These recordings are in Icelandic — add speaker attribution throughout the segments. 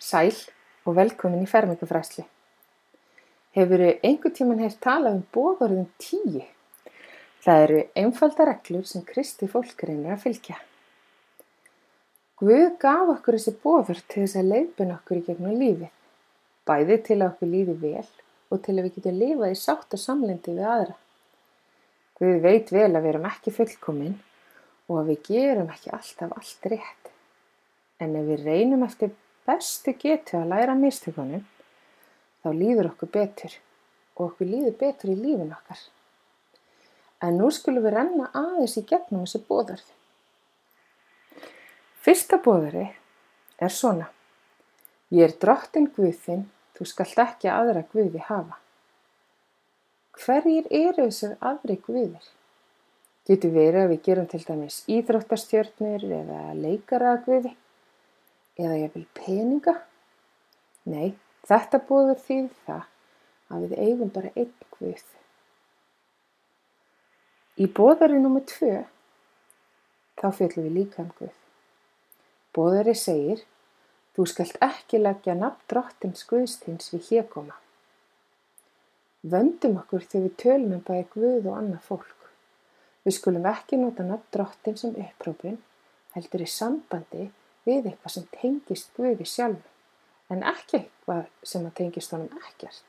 Speaker 1: Sæl og velkomin í fermingafræðslu. Hefurðu einhvern tímann heyrt talað boðorðin 10? Það eru einfaldar reglur sem kristið fólk reynir að fylgja. Guð gaf okkur þessi boðorð til þess að leiðbeina okkur í gegnum lífið, bæði til að okkur líði vel og til að við getum lifað í sátt og samlyndi við aðra. Guð veit vel að við erum ekki fullkomin og að við gerum ekki alltaf allt rétt. En ef við reynum eftir bestu getu að læra af mistökunum, þá líður okkur betur og okkur líður betur í lífinu okkar. En nú skulum við renna aðeins í gegnum þessi boðorð. Fyrsta boðorði er svona: Ég er drottinn Guð þinn, þú skalt ekki aðra guði hafa. Hverjir eru þessir aðri guðir? Getur verið að við gerum til dæmis íþróttastjörnur eða leikara að guði? Eða jafnvel peninga? Nei, þetta boðorð þýðir það að við eigum bara einn Guð. Í boðorði númer 2 þá fjöllum við líka Guð. Boðorði segir: Þú skalt ekki leggja nafn drottins Guðs þíns við hégóma. Vöndum okkur þegar við tölum bæði Guð og annað fólk. Við skulum ekki nota nafn drottins sem upphrópun, heldur í sambandi við eitthvað sem tengist Guði sjálfum, en ekki eitthvað sem tengist honum ekkert.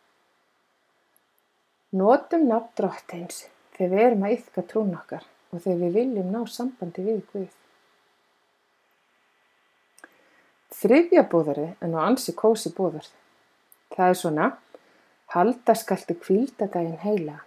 Speaker 1: Notum nafn drottins þegar við erum að iðka trúna okkar og þegar við viljum ná sambandi við Guð. Þriðja boðorðið er nú ansi kósí boðorð. Það er svona: Halda skaltu hvíldardaginn heilagan.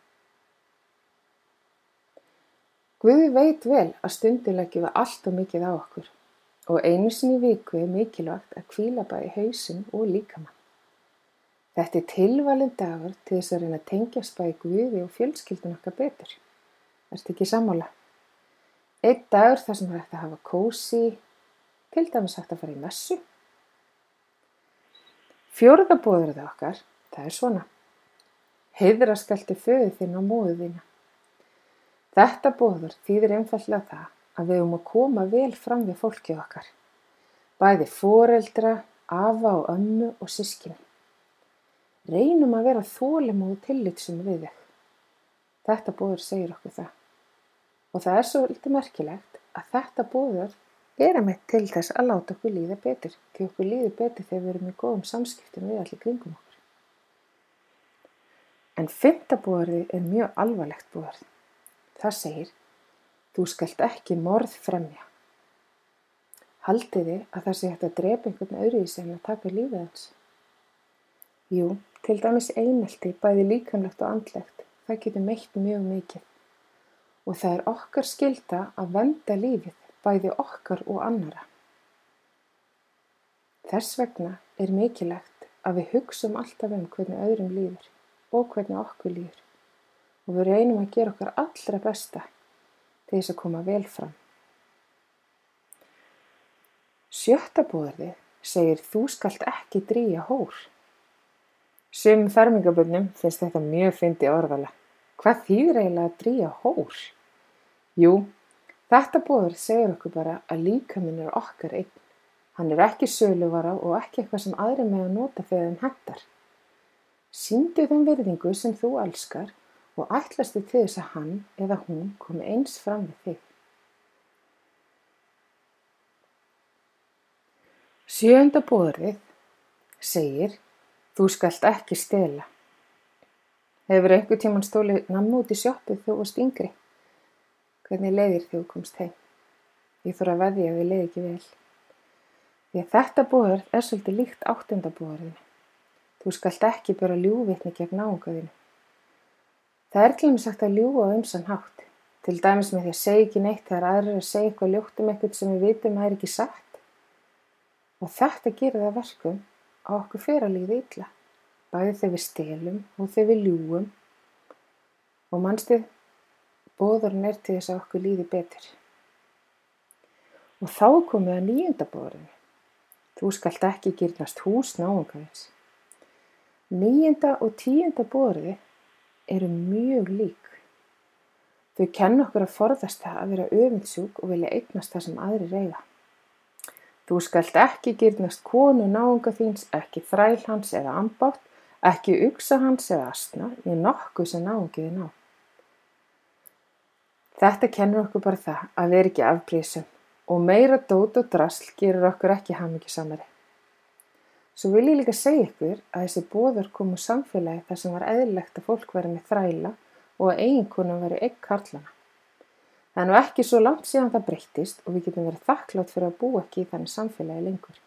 Speaker 1: Guð veit vel að stundum leggjum við allt of mikið á okkur. Og einu sinni í viku er mikilvægt að hvíla bæði hausinn og líkamann. Þetta er tilvalinn dagur til þess að reyna að tengjast bæði Guði og fjölskyldun okkar betur. Ertu ekki sammála? Einn dagur þar sem er hægt að hafa kósí, til dæmis hægt að fara í messu. Fjórða boðorðið okkar, það er svona: Heiðra skaltu föður þinn og móður þína. Þetta boðorð þýðir einfaldlega það að við að koma vel fram við fólkið okkar, bæði foreldra, afa og ömmu og systkini. Reynum að vera þolinmóð og tillitssöm við þau. Þetta boðorð segir okkur það. Og það er svolítið merkilegt að þetta boðorð er einmitt til þess að láta okkur líða betur, því okkur líður betur þegar við erum í góðum samskiptum við allir kringum okkur. En 5. boðorðið er mjög alvarlegt boðorð. Það segir: Þú skalt ekki morð fremja. Haldið þið að það sé hægt að drepa einhvern öðruvísi en að taka lífið hans? Jú, til dæmis einelti, bæði líkamlegt og andlegt, það getur meitt mjög mikið. Og það er okkar skylda að vernda lífið, bæði okkar og annarra. Þess vegna er mikilvægt að við hugsum alltaf hvernig öðrum líður og hvernig okkur líður. Og við reynum að gera okkar allra besta til þess að koma vel fram. 7. boðorðið segir: Þú skalt ekki drýgja hór. Sumum fermingarbörnum finnst þetta mjög fyndið orðalag. Hvað þýðir eiginlega að drýgja hór? Jú, þetta boðorð segir okkur bara að líkaminn er okkar einn. Hann er ekki söluvara og ekki eitthvað sem aðrir mega nota þegar þeim hentar. Sýndu þeim virðingu sem þú elskar og ætlastu til þess að hann eða hún komi eins fram við þig. 7. boðorðið segir: Þú skalt ekki stela. Hefur einhvern tímann stolið nammi út í sjoppu þegar þú varst yngri? Hvernig leið þér þegar þú komst heim? Ég þarf að veðja að þér leið ekki vel. Því að þetta boðorð er svolítið líkt 8. boðorðinu. Þú skalt ekki bera ljúgvitni gegn náunga þínu. Það er til dæmis sagt að ljúga á ýmsan hátt, til dæmis með því að segja ekki neitt þegar aðrir eru að segja eitthvað ljótt eitthvað sem við vitum að er ekki satt. Og þetta gerir það verkum að okkur fer að líða illa, bæði þegar við stelum og þegar við ljúgum. Og manstu, boðorðin er til þess að okkur líði betur. Og þá komum við að 9. boðorðinu. Þú skalt ekki girnast hús náunga þíns. 9. og 10. boðorðið eru mjög lík. Þau kenna okkur að forðast það að vera öfundsjúk og vilja eignast það sem aðrir eiga. Þú skalt ekki girnast konu náunga þíns, ekki þræl hans eða ambátt, ekki uxa hans eða asna, né nokkuð sem náungi þinn á. Þetta kennir okkur bara það að vera ekki afbrýðisöm og meira dót og drasl gerir okkur ekki hamingjusamari. Svo vil ég líka segja ykkur að þessi boðar komu úr samfélagi þar sem var eðlilegt að fólk væri með þræla og að eiginkonum væri eign karlana. Það er nú ekki svo langt síðan það breyttist og við getum verið þakklátt fyrir að búa ekki í þannig samfélagi lengur.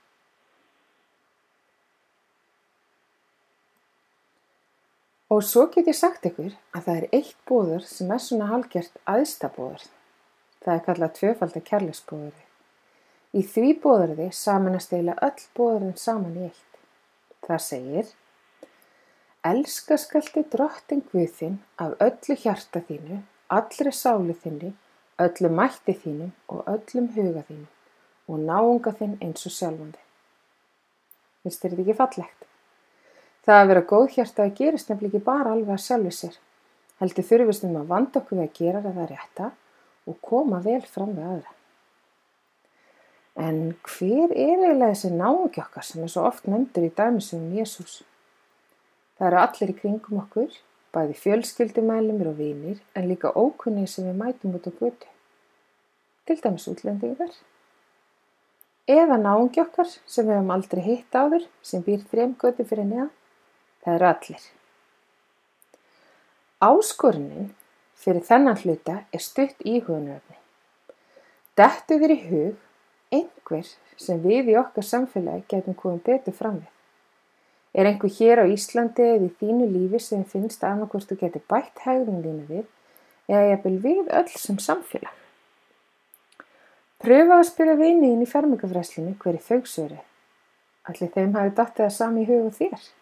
Speaker 1: Og svo get ég sagt ykkur að það er eitt boðar sem er svona hálfgert æðsta boðar. Það er kallað tvöfalda kærleiksboðorði. Í því boðorði sameinast eiginlega öll boðorðin saman í eitt. Það segir: elska skaltu drottinn Guð þinn af öllu hjarta þínu, allri sálu þinni, öllum mætti þínum og öllum huga þínum og náunga þinn eins og sjálfan þig. Finnst þér þetta ekki fallegt? Það að vera góðhjartaður gerist nefnilega ekki bara alveg að sjálfu sér. Heldur þurfist að vanda okkur við að gera það rétta og koma vel fram við aðra. En hver er eiginlega þessi náungi okkar sem er svo oft nefndur í dæmisögum Jesús? Það eru allir í kringum okkur, bæði fjölskyldumeðlimir og vinir, en líka ókunnir sem við mætum út á götu. Til dæmis útlendingar. Eða náungi okkar sem við höfum aldrei hitt áður, sem býr 3 götur fyrir neðan. Það eru allir. Áskorunin fyrir þennan hluta er stutt íhugunarefni. Dettur þér í hug einhver sem við í okkar samfélagi getum komið betur fram við? Er einhver hér á Íslandi eða í þínu lífi sem finnst annarkvort þú getur bætt hegðun þína við eða jafnvel við öll sem samfélag? Pröfa að spyrja vini þín í fermingarfræðslunni hverju þau svöruðu. Ætli þeim hafi dottið það sami í hug og þér?